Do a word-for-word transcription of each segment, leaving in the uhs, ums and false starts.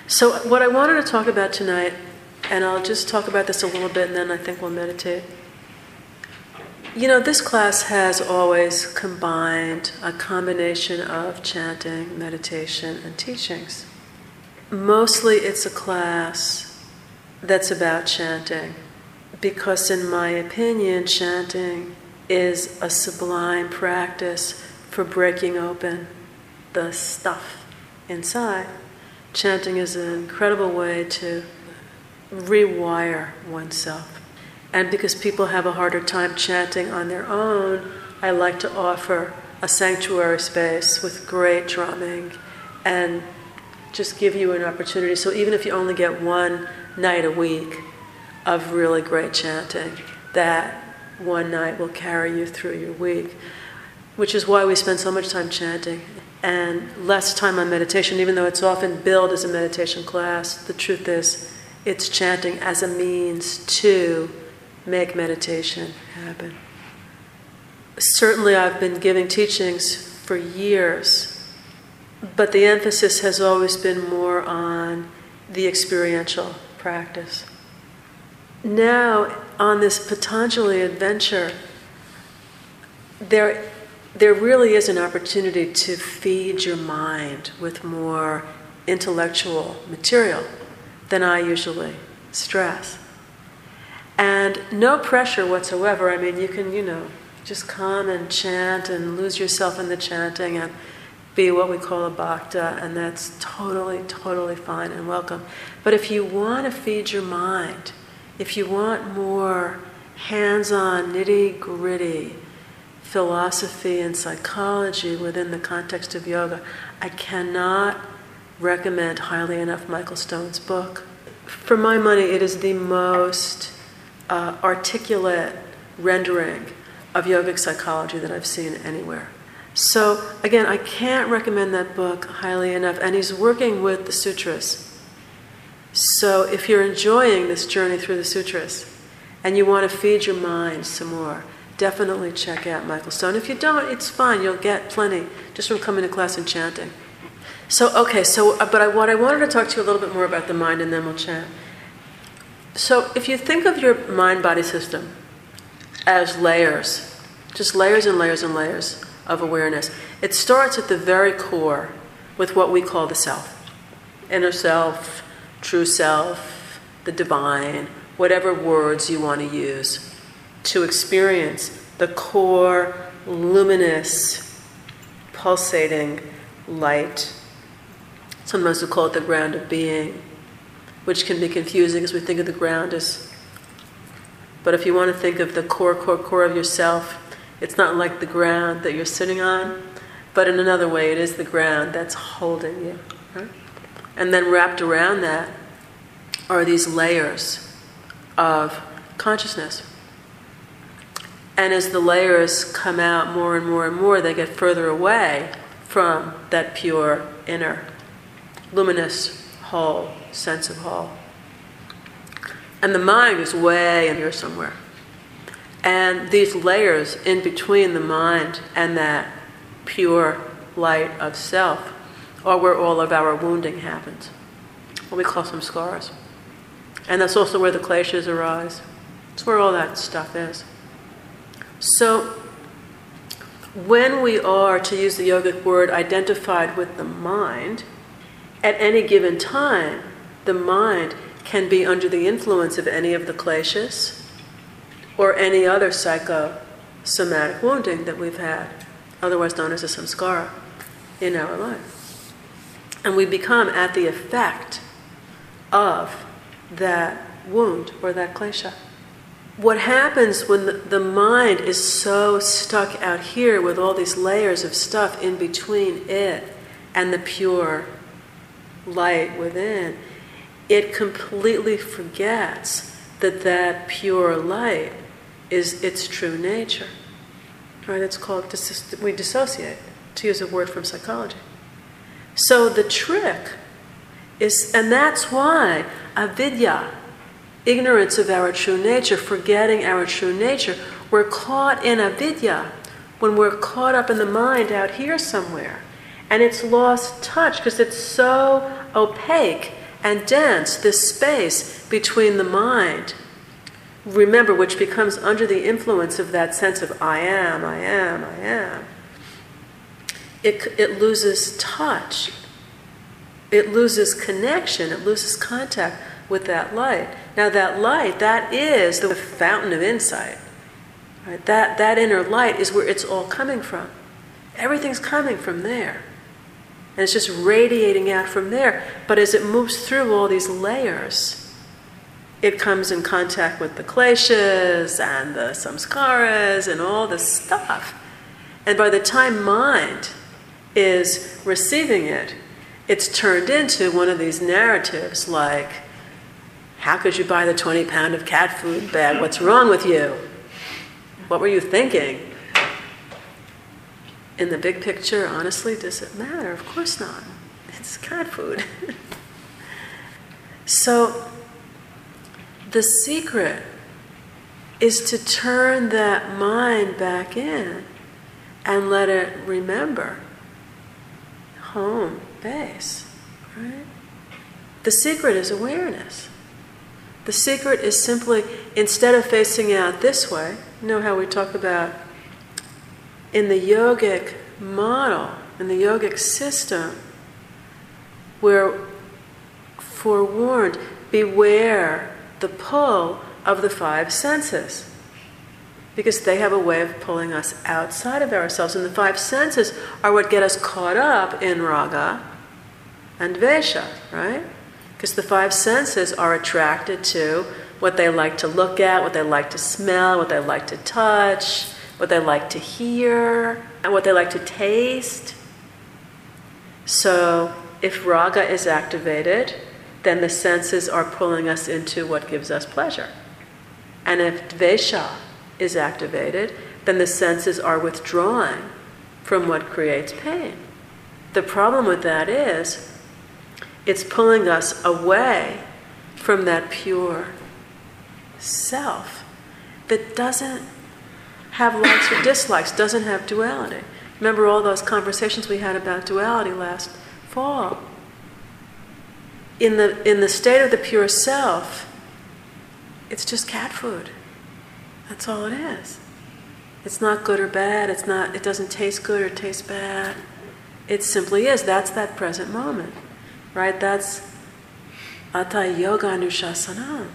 So what I wanted to talk about tonight, and I'll just talk about this a little bit and then I think we'll meditate. You know, this class has always combined a combination of chanting, meditation, and teachings. Mostly it's a class that's about chanting, because in my opinion, chanting is a sublime practice for breaking open the stuff inside. Chanting is an incredible way to rewire oneself. And because people have a harder time chanting on their own, I like to offer a sanctuary space with great drumming and just give you an opportunity. So even if you only get one night a week of really great chanting, that one night will carry you through your week, which is why we spend so much time chanting and less time on meditation, even though it's often billed as a meditation class. The truth is, it's chanting as a means to make meditation happen. Certainly I've been giving teachings for years, but the emphasis has always been more on the experiential practice. Now, on this Patanjali adventure, there, there really is an opportunity to feed your mind with more intellectual material than I usually stress. And no pressure whatsoever. I mean, you can, you know, just come and chant and lose yourself in the chanting and be what we call a bhakta, and that's totally, totally fine and welcome. But if you want to feed your mind, if you want more hands-on, nitty-gritty philosophy and psychology within the context of yoga, I cannot recommend highly enough Michael Stone's book. For my money, it is the most uh, articulate rendering of yogic psychology that I've seen anywhere. So again, I can't recommend that book highly enough, and he's working with the sutras. So if you're enjoying this journey through the sutras and you want to feed your mind some more, definitely check out Michael Stone. If you don't, it's fine. You'll get plenty just from coming to class and chanting. So, okay, so, uh, but I, what I wanted to talk to you a little bit more about the mind, and then we'll chant. So if you think of your mind-body system as layers, just layers and layers and layers of awareness, it starts at the very core with what we call the self. Inner self, true self, the divine, whatever words you want to use to experience the core, luminous, pulsating light. Sometimes we call it the ground of being, which can be confusing as we think of the ground as... But if you want to think of the core, core, core of yourself, it's not like the ground that you're sitting on, but in another way, it is the ground that's holding you. Right? And then wrapped around that are these layers of consciousness. And as the layers come out more and more and more, they get further away from that pure inner, luminous, whole sense of whole. And the mind is way in here somewhere. And these layers in between the mind and that pure light of self are where all of our wounding happens. What we call some scars. And that's also where the kleshas arise. It's where all that stuff is. So, when we are, to use the yogic word, identified with the mind, at any given time, the mind can be under the influence of any of the kleshas or any other psychosomatic wounding that we've had, otherwise known as a samskara, in our life. And we become at the effect of that wound or that klesha. What happens when the, the mind is so stuck out here with all these layers of stuff in between it and the pure light within, it completely forgets that that pure light is its true nature. Right? It's called, dis- we dissociate, to use a word from psychology. So the trick is, and that's why avidya, ignorance of our true nature, forgetting our true nature, we're caught in avidya when we're caught up in the mind out here somewhere. And it's lost touch because it's so opaque and dense, this space between the mind, remember, which becomes under the influence of that sense of I am, I am, I am, it, it loses touch. It loses connection. It loses contact with that light. Now that light, that is the fountain of insight. Right? That, that inner light is where it's all coming from. Everything's coming from there. And it's just radiating out from there. But as it moves through all these layers, it comes in contact with the kleshas and the samskaras and all this stuff. And by the time mind is receiving it, it's turned into one of these narratives like, how could you buy the twenty pound of cat food bag? What's wrong with you? What were you thinking? In the big picture, honestly, does it matter? Of course not. It's cat food. So, the secret is to turn that mind back in and let it remember home base, right? The secret is awareness. The secret is simply, instead of facing out this way, you know how we talk about in the yogic model, in the yogic system, we're forewarned, beware the pull of the five senses. Because they have a way of pulling us outside of ourselves. And the five senses are what get us caught up in raga and dvesha, right? Because the five senses are attracted to what they like to look at, what they like to smell, what they like to touch, what they like to hear, and what they like to taste. So if raga is activated, then the senses are pulling us into what gives us pleasure. And if dvesha is activated, then the senses are withdrawing from what creates pain. The problem with that is, it's pulling us away from that pure self that doesn't have likes or dislikes, doesn't have duality. Remember all those conversations we had about duality last fall? In the, in the state of the pure self, it's just cat food. That's all it is. It's not good or bad. It's not. It doesn't taste good or taste bad. It simply is. That's that present moment, right? That's Atta Yoga Anushasana.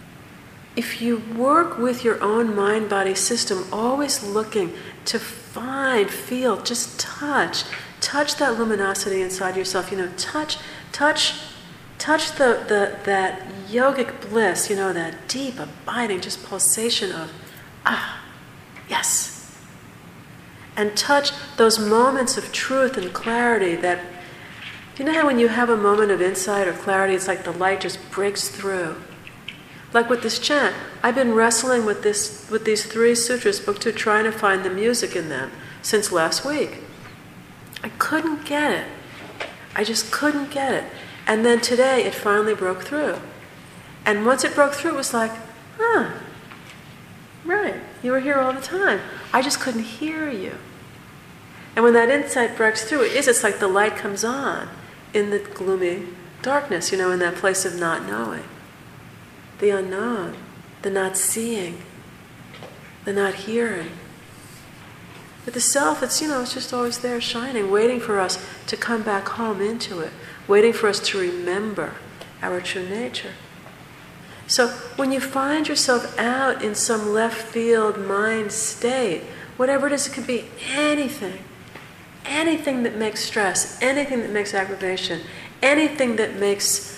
If you work with your own mind-body system, always looking to find, feel, just touch, touch that luminosity inside yourself. You know, touch, touch, touch the the that yogic bliss. You know, that deep, abiding, just pulsation of. Ah, yes. And touch those moments of truth and clarity that, you know how when you have a moment of insight or clarity, it's like the light just breaks through. Like with this chant, I've been wrestling with this, with these three sutras, book two, trying to find the music in them since last week. I couldn't get it. I just couldn't get it. And then today it finally broke through. And once it broke through, it was like, huh, right, you were here all the time. I just couldn't hear you. And when that insight breaks through, it is, it's like the light comes on in the gloomy darkness, you know, in that place of not knowing. The unknown, the not seeing, the not hearing. But the self, it's, you know, it's just always there shining, waiting for us to come back home into it, waiting for us to remember our true nature. So when you find yourself out in some left field mind state, whatever it is, it could be anything, anything that makes stress, anything that makes aggravation, anything that makes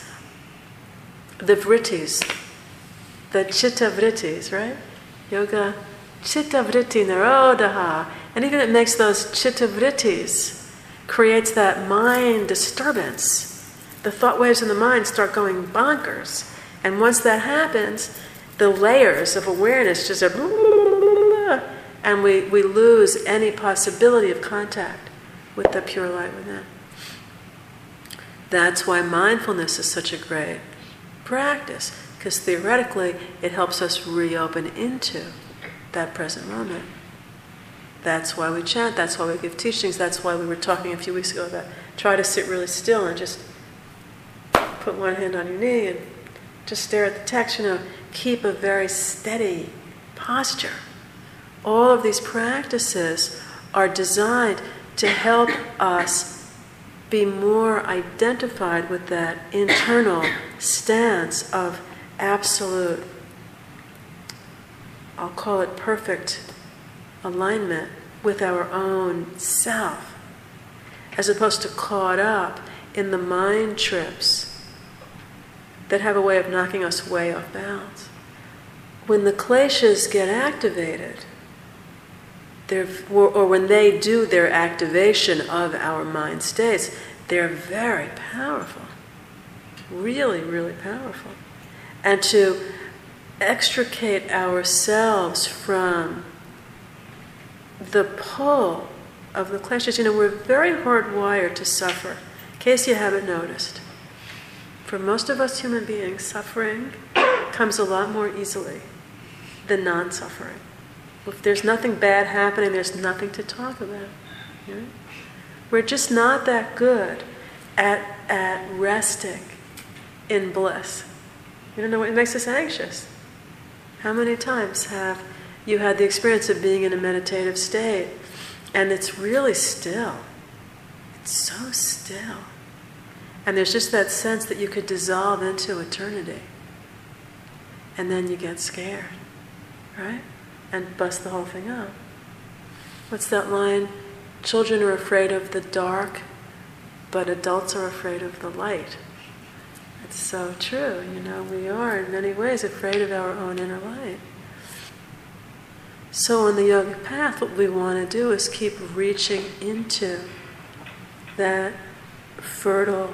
the vrittis, the chitta vrittis, right? Yoga, chitta vritti narodaha. Anything that makes those chitta vrittis creates that mind disturbance. The thought waves in the mind start going bonkers. And once that happens, the layers of awareness just are, and we, we lose any possibility of contact with the pure light within. That's why mindfulness is such a great practice, because theoretically it helps us reopen into that present moment. That's why we chant, that's why we give teachings, that's why we were talking a few weeks ago about try to sit really still and just put one hand on your knee and just stare at the text, you know, keep a very steady posture. All of these practices are designed to help us be more identified with that internal stance of absolute, I'll call it perfect alignment with our own self, as opposed to caught up in the mind trips that have a way of knocking us way off balance. When the kleshas get activated, they're, or, or when they do their activation of our mind states, they're very powerful. Really, really powerful. And to extricate ourselves from the pull of the kleshas, you know, we're very hardwired to suffer. In case you haven't noticed, for most of us human beings, suffering comes a lot more easily than non-suffering. If there's nothing bad happening, there's nothing to talk about. Right? We're just not that good at, at resting in bliss. You don't know what makes us anxious. How many times have you had the experience of being in a meditative state and it's really still? It's so still. And there's just that sense that you could dissolve into eternity. And then you get scared, right? And bust the whole thing up. What's that line? Children are afraid of the dark, but adults are afraid of the light. It's so true, you know, we are in many ways afraid of our own inner light. So on the yogic path, what we want to do is keep reaching into that fertile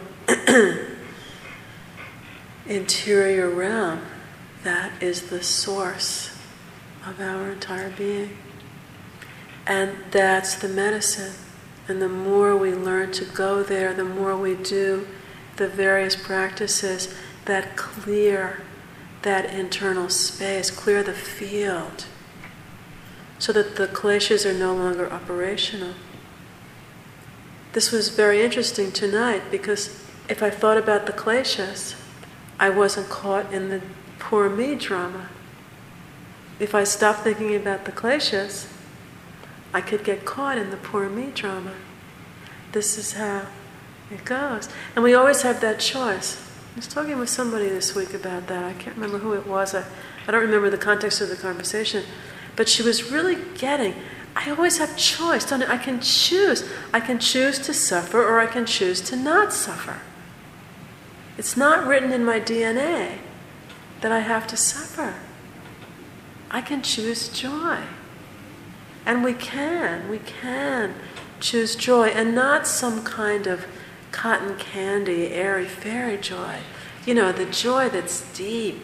interior realm that is the source of our entire being. And that's the medicine. And the more we learn to go there, the more we do the various practices that clear that internal space, clear the field, so that the kleshas are no longer operational. This was very interesting tonight, because if I thought about the kleshas, I wasn't caught in the poor me drama. If I stopped thinking about the kleshas, I could get caught in the poor me drama. This is how it goes. And we always have that choice. I was talking with somebody this week about that. I can't remember who it was. I, I don't remember the context of the conversation. But she was really getting, I always have choice, don't I? I can choose. I can choose to suffer, or I can choose to not suffer. It's not written in my D N A that I have to suffer. I can choose joy. And we can, we can choose joy, and not some kind of cotton candy, airy-fairy joy. You know, the joy that's deep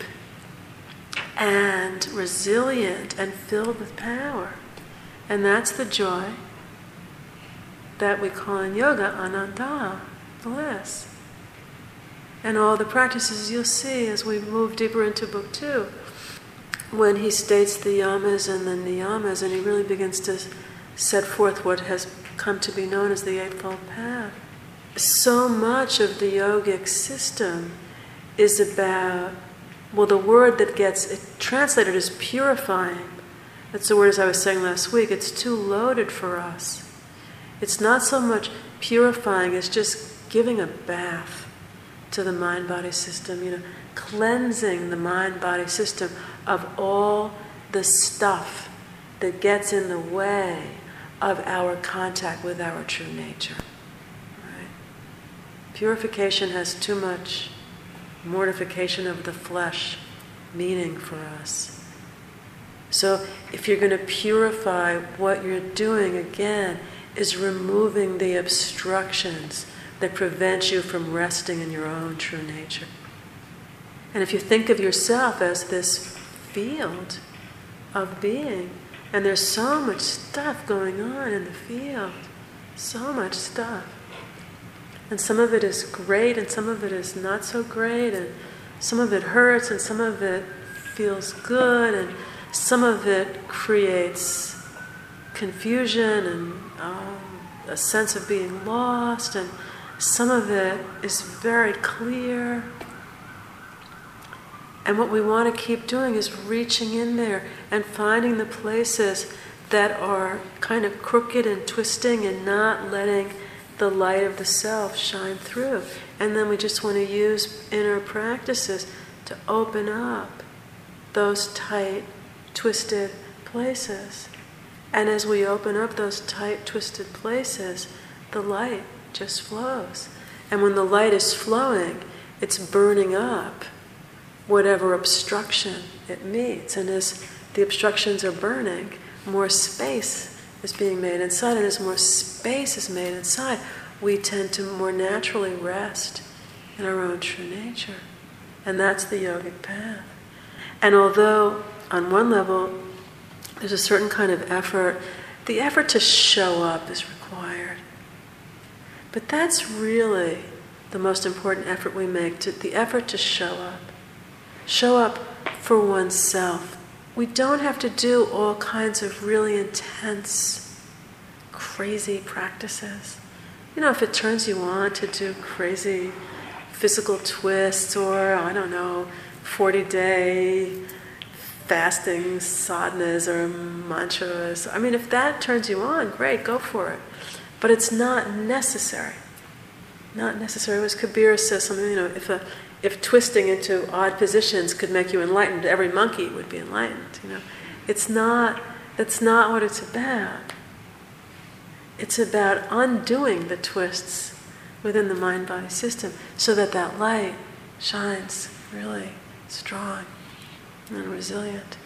and resilient and filled with power. And that's the joy that we call in yoga ananda, bliss. And all the practices you'll see as we move deeper into book two, when he states the yamas and the niyamas, and he really begins to set forth what has come to be known as the Eightfold Path. So much of the yogic system is about, well, the word that gets it translated as purifying. That's the word, as I was saying last week, it's too loaded for us. It's not so much purifying as just giving a bath to the mind-body system, you know, cleansing the mind-body system of all the stuff that gets in the way of our contact with our true nature. Right? Purification has too much mortification of the flesh meaning for us. So if you're going to purify, what you're doing again is removing the obstructions that prevent you from resting in your own true nature. And if you think of yourself as this field of being, and there's so much stuff going on in the field, so much stuff. And some of it is great, and some of it is not so great, and some of it hurts, and some of it feels good, and some of it creates confusion and um, a sense of being lost, and Some of it is very clear. And what we want to keep doing is reaching in there and finding the places that are kind of crooked and twisting and not letting the light of the self shine through. And then we just want to use inner practices to open up those tight, twisted places. And as we open up those tight, twisted places, the light just flows. And when the light is flowing, it's burning up whatever obstruction it meets. And as the obstructions are burning, more space is being made inside. And as more space is made inside, we tend to more naturally rest in our own true nature. And that's the yogic path. And although, on one level, there's a certain kind of effort, the effort to show up is required. But that's really the most important effort we make, to, the effort to show up. Show up for oneself. We don't have to do all kinds of really intense, crazy practices. You know, if it turns you on to do crazy physical twists or, I don't know, forty-day fasting sadhanas or mantras. I mean, if that turns you on, great, go for it. But it's not necessary. Not necessary. As Kabir says something, you know, if a If twisting into odd positions could make you enlightened, every monkey would be enlightened. You know, it's not. That's not what it's about. It's about undoing the twists within the mind-body system, so that that light shines really strong and resilient.